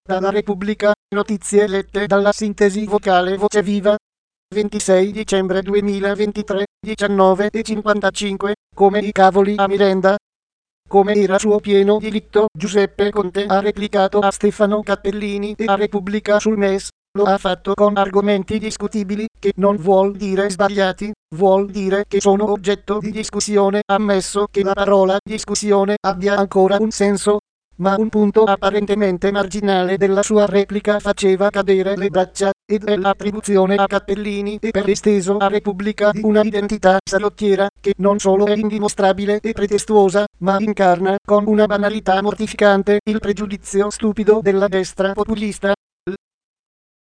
Dalla Repubblica, notizie lette dalla sintesi vocale Voce Viva. 26 dicembre 2023, 19:55, come i cavoli a Mirenda. Come era suo pieno diritto, Giuseppe Conte ha replicato a Stefano Cappellini e a Repubblica sul MES. Lo ha fatto con argomenti discutibili, che non vuol dire sbagliati, vuol dire che sono oggetto di discussione, ammesso che la parola discussione abbia ancora un senso. Ma un punto apparentemente marginale della sua replica faceva cadere le braccia, ed è l'attribuzione a Cappellini e per esteso a Repubblica di una identità salottiera, che non solo è indimostrabile e pretestuosa, ma incarna, con una banalità mortificante, il pregiudizio stupido della destra populista,